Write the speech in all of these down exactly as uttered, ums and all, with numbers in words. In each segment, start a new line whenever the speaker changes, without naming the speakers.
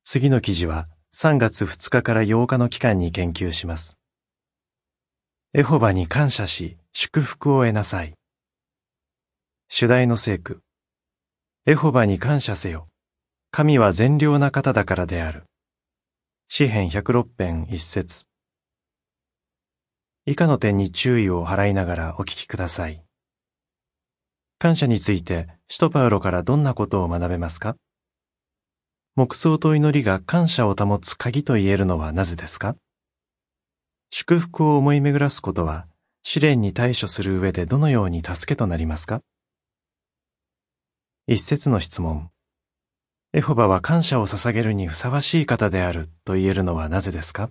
次の記事はさんがつふつかからようかの期間に研究します。エホバに感謝し、祝福を得なさい。主題の聖句。エホバに感謝せよ。神は善良な方だからである。詩編ひゃくろく編一節。以下の点に注意を払いながらお聞きください。感謝について、使徒パウロからどんなことを学べますか？黙想と祈りが感謝を保つ鍵と言えるのはなぜですか？祝福を思い巡らすことは、試練に対処する上でどのように助けとなりますか？一節の質問。エホバは感謝を捧げるにふさわしい方であると言えるのはなぜですか？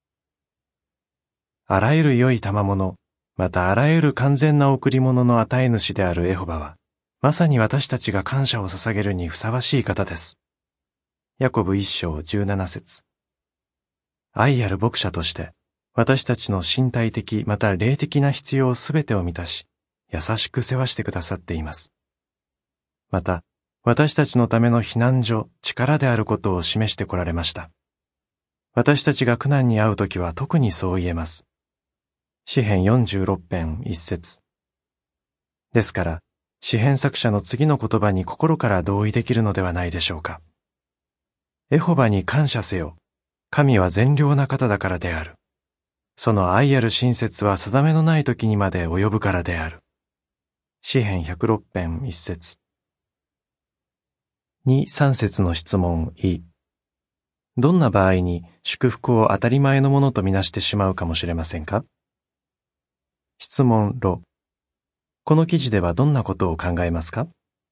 あらゆる良い賜物、またあらゆる完全な贈り物の与え主であるエホバは、まさに私たちが感謝を捧げるにふさわしい方です。ヤコブ一章十七節。愛ある牧者として、私たちの身体的また霊的な必要すべてを満たし、優しく世話してくださっています。また、私たちのための避難所、力であることを示してこられました。私たちが苦難に遭うときは特にそう言えます。詩編よんじゅうろく編一節。ですから、詩編作者の次の言葉に心から同意できるのではないでしょうか。エホバに感謝せよ。神は善良な方だからである。その愛ある親切は定めのない時にまで及ぶからである。詩編ひゃくろく編一節。に、三節の質問い。どんな場合に祝福を当たり前のものとみなしてしまうかもしれませんか？質問ろ。この記事ではどんなことを考えますか？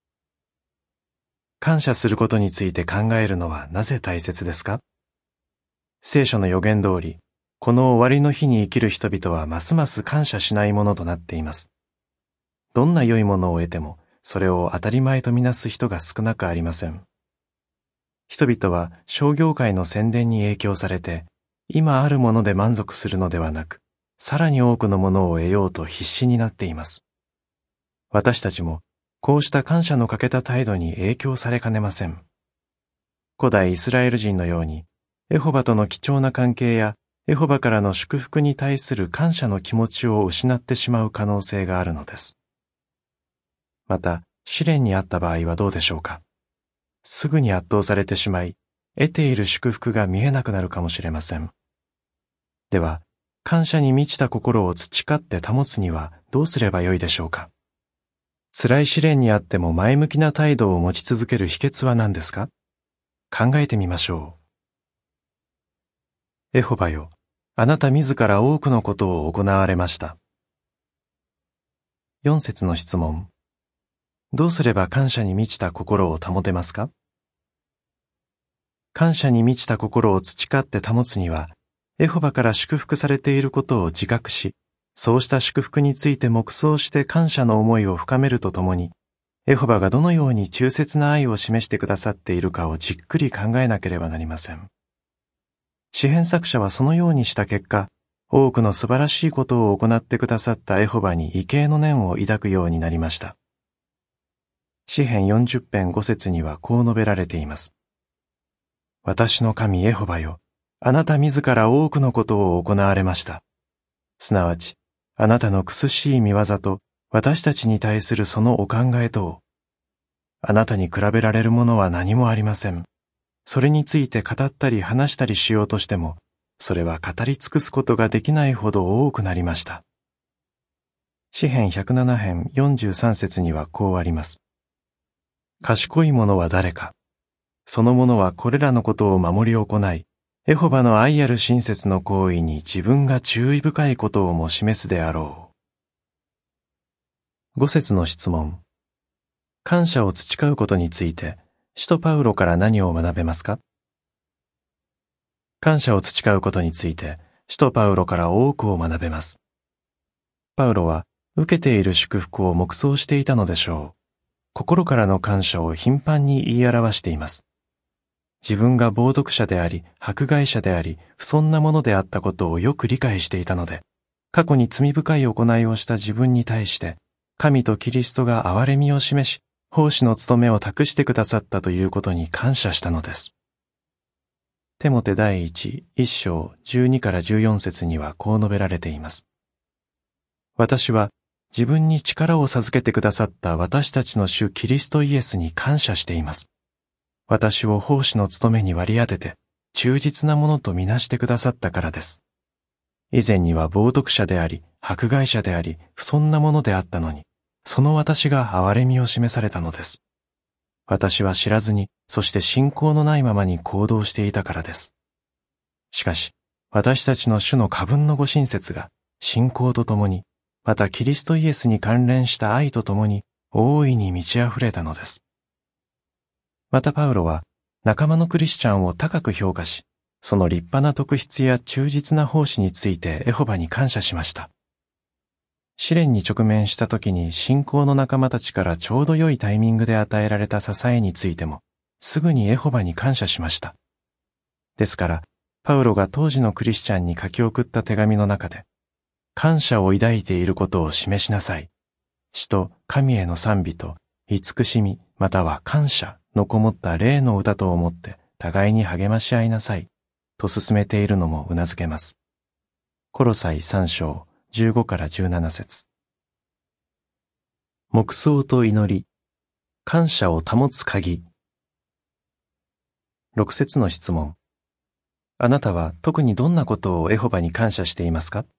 感謝することについて考えるのはなぜ大切ですか？聖書の予言通り、この終わりの日に生きる人々はますます感謝しないものとなっています。どんな良いものを得ても、それを当たり前とみなす人が少なくありません。人々は商業界の宣伝に影響されて、今あるもので満足するのではなく、さらに多くのものを得ようと必死になっています。私たちも、こうした感謝の欠けた態度に影響されかねません。古代イスラエル人のように、エホバとの貴重な関係や、エホバからの祝福に対する感謝の気持ちを失ってしまう可能性があるのです。また、試練にあった場合はどうでしょうか。すぐに圧倒されてしまい、得ている祝福が見えなくなるかもしれません。では、感謝に満ちた心を培って保つにはどうすればよいでしょうか。辛い試練にあっても前向きな態度を持ち続ける秘訣は何ですか？考えてみましょう。エホバよ、あなた自ら多くのことを行われました。四節の質問。どうすれば感謝に満ちた心を保てますか？感謝に満ちた心を培って保つには、エホバから祝福されていることを自覚し、そうした祝福について黙想して感謝の思いを深めるとともに、エホバがどのように忠切な愛を示してくださっているかをじっくり考えなければなりません。詩編作者はそのようにした結果、多くの素晴らしいことを行ってくださったエホバに畏敬の念を抱くようになりました。詩編よんじゅう編ご節にはこう述べられています。私の神エホバよ、あなた自ら多くのことを行われました。すなわち、あなたの苦しい見業と私たちに対するそのお考えとを。あなたに比べられるものは何もありません。それについて語ったり話したりしようとしても、それは語り尽くすことができないほど多くなりました。詩編ひゃくなな編よんじゅうさん節にはこうあります。賢い者は誰か。その者はこれらのことを守り行い、エホバの愛ある親切の行為に自分が注意深いことをも示すであろう。五節の質問。感謝を培うことについて、使徒パウロから何を学べますか？感謝を培うことについて、使徒パウロから多くを学べます。パウロは、受けている祝福を黙想していたのでしょう。心からの感謝を頻繁に言い表しています。自分が冒涜者であり、迫害者であり、不遜なものであったことをよく理解していたので、過去に罪深い行いをした自分に対して、神とキリストが憐れみを示し、奉仕の務めを託してくださったということに感謝したのです。 テモテ第一、一章じゅうにからじゅうよん節にはこう述べられています。私は自分に力を授けてくださった私たちの主キリストイエスに感謝しています。私を奉仕の務めに割り当てて、忠実なものとみなしてくださったからです。以前には冒涜者であり、迫害者であり、不遜なものであったのに、その私が憐れみを示されたのです。私は知らずに、そして信仰のないままに行動していたからです。しかし、私たちの主の過分のご親切が、信仰とともに、またキリストイエスに関連した愛とともに、大いに満ち溢れたのです。またパウロは、仲間のクリスチャンを高く評価し、その立派な特質や忠実な奉仕についてエホバに感謝しました。試練に直面した時に信仰の仲間たちからちょうど良いタイミングで与えられた支えについても、すぐにエホバに感謝しました。ですから、パウロが当時のクリスチャンに書き送った手紙の中で、感謝を抱いていることを示しなさい。主と神への賛美と慈しみまたは感謝のこもった霊の歌と思って互いに励まし合いなさい。と進めているのも頷けます。コロサイさん章じゅうごからじゅうなな節。黙想と祈り、感謝を保つ鍵。ろく節の質問。あなたは特にどんなことをエホバに感謝していますか？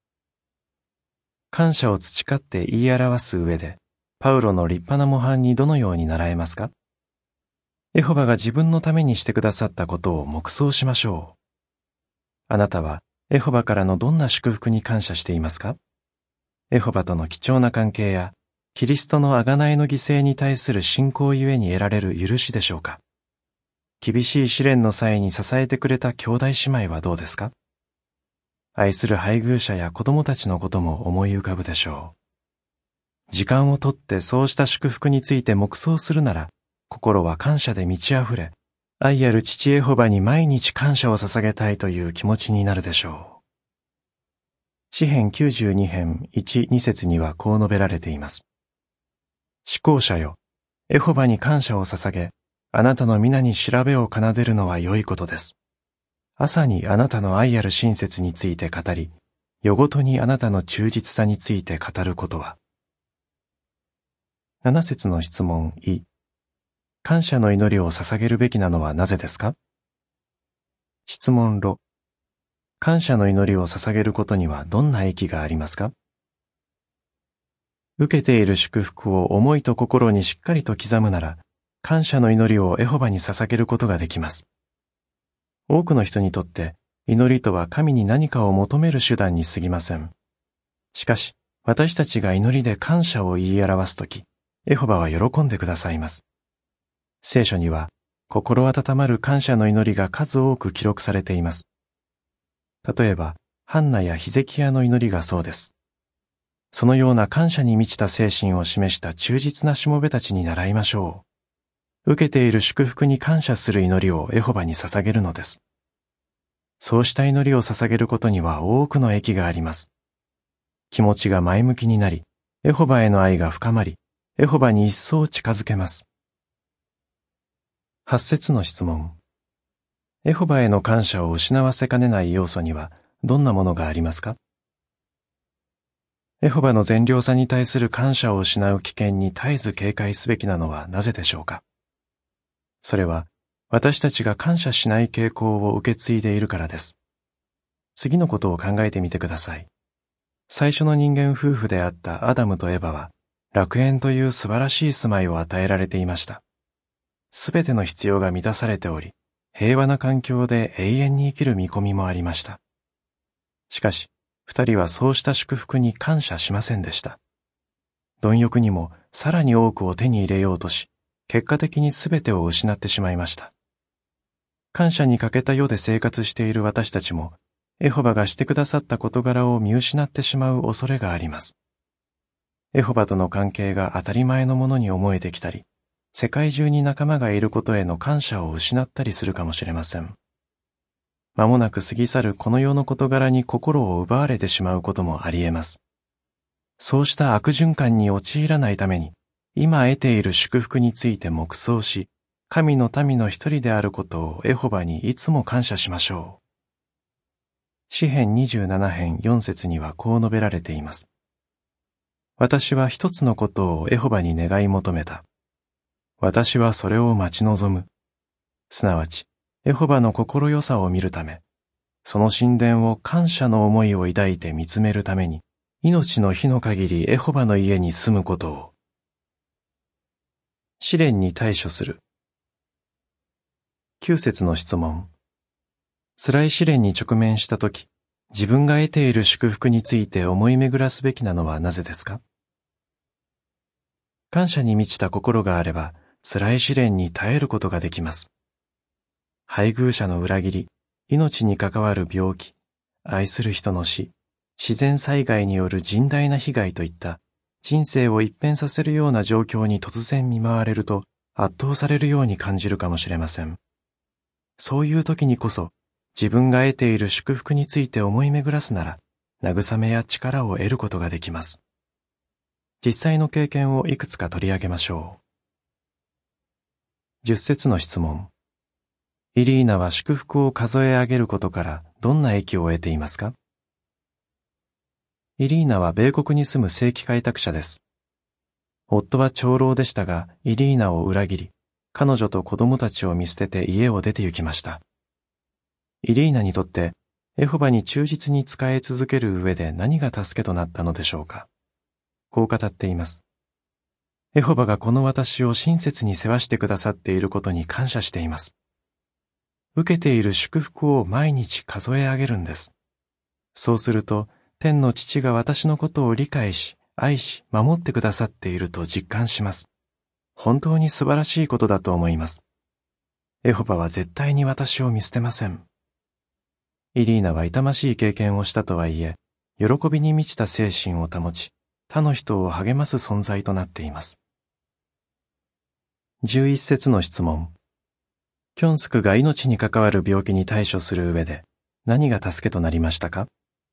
感謝を培って言い表す上で、パウロの立派な模範にどのように習えますか？エホバが自分のためにしてくださったことを黙想しましょう。あなたはエホバからのどんな祝福に感謝していますか？エホバとの貴重な関係や、キリストの贖いの犠牲に対する信仰ゆえに得られる許しでしょうか？厳しい試練の際に支えてくれた兄弟姉妹はどうですか？愛する配偶者や子供たちのことも思い浮かぶでしょう。時間をとってそうした祝福について黙想するなら、心は感謝で満ち溢れ、愛ある父エホバに毎日感謝を捧げたいという気持ちになるでしょう。詩編きゅうじゅうに編いち、に節にはこう述べられています。至高者よ、エホバに感謝を捧げ、あなたの皆に調べを奏でるのは良いことです。朝にあなたの愛ある親切について語り、夜ごとにあなたの忠実さについて語ることは。なな節の質問い。感謝の祈りを捧げるべきなのはなぜですか？質問ろ。感謝の祈りを捧げることにはどんな益がありますか？受けている祝福を思いと心にしっかりと刻むなら、感謝の祈りをエホバに捧げることができます。多くの人にとって祈りとは神に何かを求める手段に過ぎません。しかし、私たちが祈りで感謝を言い表すとき、エホバは喜んでくださいます。聖書には、心温まる感謝の祈りが数多く記録されています。例えば、ハンナやヒゼキヤの祈りがそうです。そのような感謝に満ちた精神を示した忠実なしもべたちに習いましょう。受けている祝福に感謝する祈りをエホバに捧げるのです。そうした祈りを捧げることには多くの益があります。気持ちが前向きになり、エホバへの愛が深まり、エホバに一層近づけます。はち節の質問。エホバへの感謝を失わせかねない要素にはどんなものがありますか？エホバの善良さに対する感謝を失う危険に絶えず警戒すべきなのはなぜでしょうか？それは私たちが感謝しない傾向を受け継いでいるからです。次のことを考えてみてください。最初の人間夫婦であったアダムとエバは楽園という素晴らしい住まいを与えられていました。すべての必要が満たされており、平和な環境で永遠に生きる見込みもありました。しかし、二人はそうした祝福に感謝しませんでした。貪欲にもさらに多くを手に入れようとし、結果的にすべてを失ってしまいました。感謝に欠けた世で生活している私たちも、エホバがしてくださった事柄を見失ってしまう恐れがあります。エホバとの関係が当たり前のものに思えてきたり、世界中に仲間がいることへの感謝を失ったりするかもしれません。間もなく過ぎ去るこの世の事柄に心を奪われてしまうこともあり得ます。そうした悪循環に陥らないために、今得ている祝福について黙想し、 神の民の一人であることをエホバにいつも感謝しましょう。詩編にじゅうなな編よん節にはこう述べられています。私は一つのことをエホバに願い求めた。私はそれを待ち望む。すなわち、エホバの心よさを見るため、その神殿を感謝の思いを抱いて見つめるために、命の日の限りエホバの家に住むことを。試練に対処する。きゅう節の質問。辛い試練に直面したとき、自分が得ている祝福について思い巡らすべきなのはなぜですか？感謝に満ちた心があれば、辛い試練に耐えることができます。配偶者の裏切り、命に関わる病気、愛する人の死、自然災害による甚大な被害といった人生を一変させるような状況に突然見舞われると圧倒されるように感じるかもしれません。そういう時にこそ自分が得ている祝福について思い巡らすなら慰めや力を得ることができます。実際の経験をいくつか取り上げましょう。じゅっ節の質問。イリーナは祝福を数え上げることからどんな益を得ていますか？イリーナは米国に住む正規開拓者です。夫は長老でしたが、イリーナを裏切り、彼女と子供たちを見捨てて家を出て行きました。イリーナにとって、エホバに忠実に仕え続ける上で何が助けとなったのでしょうか。こう語っています。エホバがこの私を親切に世話してくださっていることに感謝しています。受けている祝福を毎日数え上げるんです。そうすると、天の父が私のことを理解し、愛し、守ってくださっていると実感します。本当に素晴らしいことだと思います。エホバは絶対に私を見捨てません。イリーナは痛ましい経験をしたとはいえ、喜びに満ちた精神を保ち、他の人を励ます存在となっています。じゅういち節の質問。キョンスクが命に関わる病気に対処する上で何が助けとなりましたか？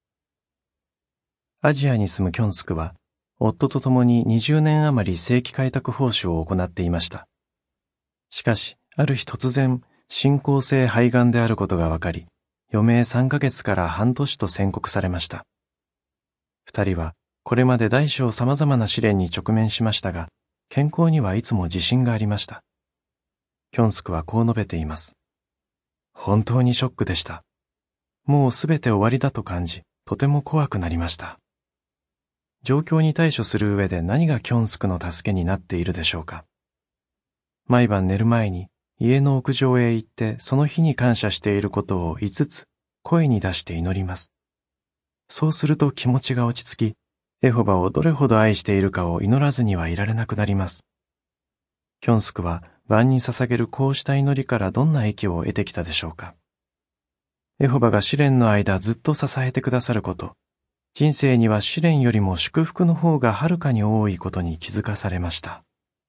アジアに住むキョンスクは、夫と共ににじゅうねん余り正規開拓奉仕を行っていました。しかし、ある日突然、進行性肺がんであることが分かり、余命さんかげつから半年と宣告されました。二人は、これまで大小様々な試練に直面しましたが、健康にはいつも自信がありました。キョンスクはこう述べています。本当にショックでした。もうすべて終わりだと感じ、とても怖くなりました。状況に対処する上で何がキョンスクの助けになっているでしょうか。毎晩寝る前に家の屋上へ行ってその日に感謝していることをいつつ声に出して祈ります。そうすると気持ちが落ち着き、エホバをどれほど愛しているかを祈らずにはいられなくなります。キョンスクは晩に捧げるこうした祈りからどんな益を得てきたでしょうか。エホバが試練の間ずっと支えてくださること、人生には試練よりも祝福の方がはるかに多いことに気づかされました。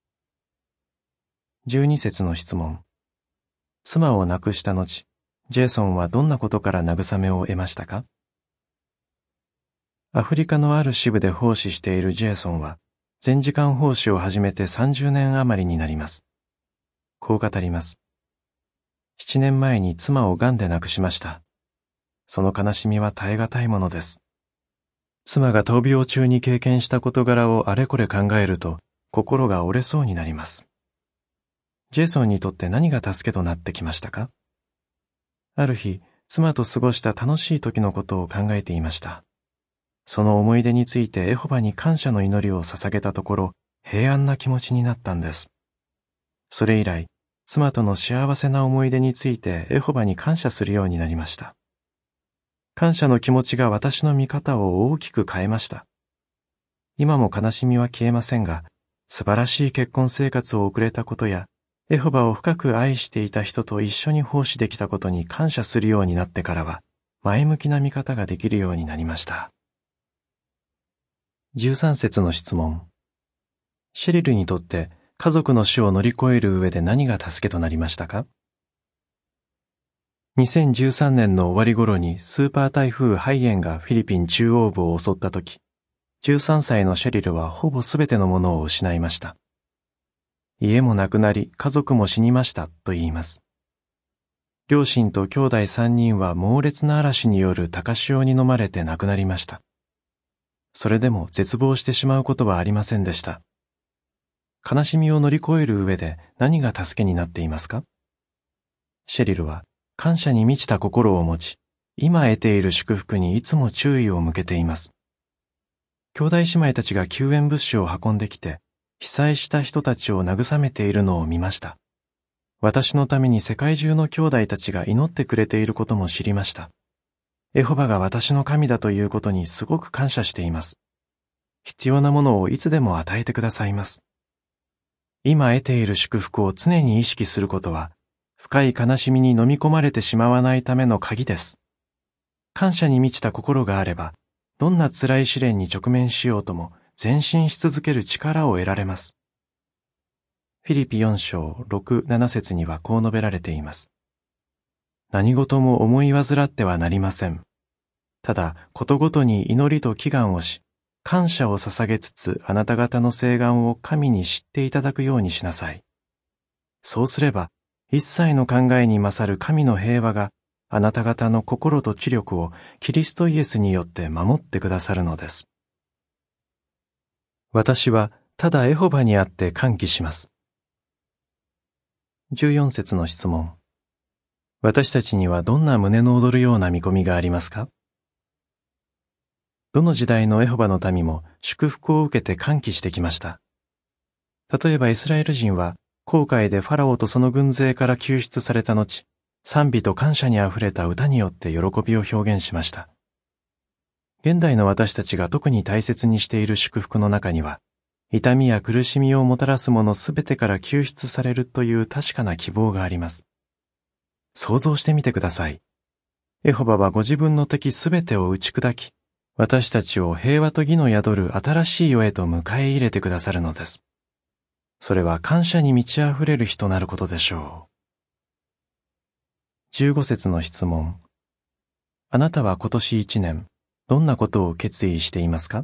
じゅうに節の質問。妻を亡くした後、ジェイソンはどんなことから慰めを得ましたか？アフリカのある支部で奉仕しているジェイソンは、全時間奉仕を始めてさんじゅうねん余りになります。こう語ります。ななねんまえに妻を癌で亡くしました。その悲しみは耐え難いものです。妻が闘病中に経験した事柄をあれこれ考えると、心が折れそうになります。ジェイソンにとって何が助けとなってきましたか？ある日、妻と過ごした楽しい時のことを考えていました。その思い出についてエホバに感謝の祈りを捧げたところ、平安な気持ちになったんです。それ以来、妻との幸せな思い出についてエホバに感謝するようになりました。感謝の気持ちが私の見方を大きく変えました。今も悲しみは消えませんが、素晴らしい結婚生活を送れたことや、エホバを深く愛していた人と一緒に奉仕できたことに感謝するようになってからは、前向きな見方ができるようになりました。じゅうさん節の質問。シェリルにとって家族の死を乗り越える上で何が助けとなりましたか？にせんじゅうさんねんの終わり頃にスーパー台風ハイエンがフィリピン中央部を襲った時、じゅうさんさいのシェリルはほぼすべてのものを失いました。 家もなくなり、家族も死にましたと言います。両親と兄弟三人は猛烈な嵐による高潮に飲まれて亡くなりました。それでも絶望してしまうことはありませんでした。悲しみを乗り越える上で何が助けになっていますか？シェリルは感謝に満ちた心を持ち、今得ている祝福にいつも注意を向けています。兄弟姉妹たちが救援物資を運んできて、被災した人たちを慰めているのを見ました。私のために世界中の兄弟たちが祈ってくれていることも知りました。エホバが私の神だということにすごく感謝しています。必要なものをいつでも与えてくださいます。今得ている祝福を常に意識することは、深い悲しみに飲み込まれてしまわないための鍵です。感謝に満ちた心があれば、どんな辛い試練に直面しようとも前進し続ける力を得られます。フィリピよん章ろく、なな節にはこう述べられています。何事も思い煩ってはなりません。ただ、ことごとに祈りと祈願をし、感謝を捧げつつあなた方の請願を神に知っていただくようにしなさい。そうすれば、一切の考えに勝る神の平和があなた方の心と知力をキリストイエスによって守ってくださるのです。私はただエホバにあって歓喜します。じゅうよん節の質問。私たちにはどんな胸の躍るような見込みがありますか？どの時代のエホバの民も祝福を受けて歓喜してきました。例えばイスラエル人は紅海でファラオとその軍勢から救出された後、賛美と感謝にあふれた歌によって喜びを表現しました。現代の私たちが特に大切にしている祝福の中には、痛みや苦しみをもたらすものすべてから救出されるという確かな希望があります。想像してみてください。エホバはご自分の敵すべてを打ち砕き、私たちを平和と義の宿る新しい世へと迎え入れてくださるのです。それは感謝に満ち溢れる日となることでしょう。じゅうご節の質問。あなたは今年一年、どんなことを決意していますか？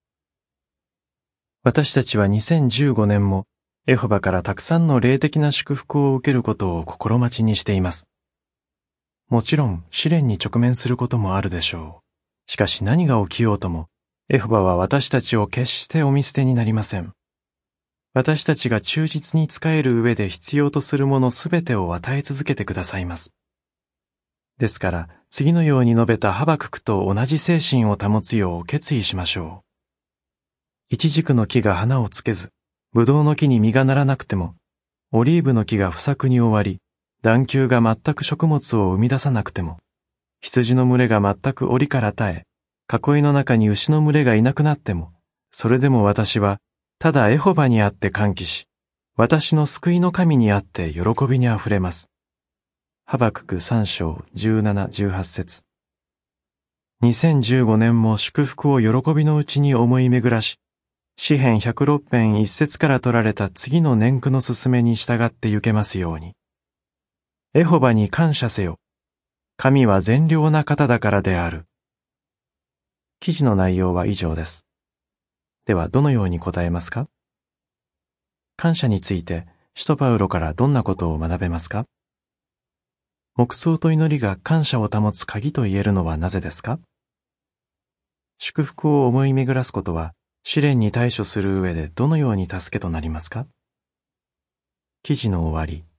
私たちはにせんじゅうごねんもエホバからたくさんの霊的な祝福を受けることを心待ちにしています。もちろん試練に直面することもあるでしょう。しかし何が起きようとも、エホバは私たちを決してお見捨てになりません。私たちが忠実に仕える上で必要とするものすべてを与え続けてくださいます。ですから、次のように述べたハバククと同じ精神を保つよう決意しましょう。イチジクの木が花をつけず、ブドウの木に実がならなくても、オリーブの木が不作に終わり、段丘が全く食物を生み出さなくても、羊の群れが全く檻から絶え、囲いの中に牛の群れがいなくなっても、それでも私は、ただエホバにあって歓喜し、私の救いの神にあって喜びにあふれます。ハバククさん章じゅうなな、じゅうはち節。にせんじゅうごねんも祝福を喜びのうちに思い巡らし、詩編ひゃくろく編一節から取られた次の年句の勧めに従って行けますように。エホバに感謝せよ。神は善良な方だからである。記事の内容は以上です。ではどのように答えますか？感謝について、使徒パウロからどんなことを学べますか？黙想と祈りが感謝を保つ鍵と言えるのはなぜですか？祝福を思い巡らすことは、試練に対処する上でどのように助けとなりますか？記事の終わり。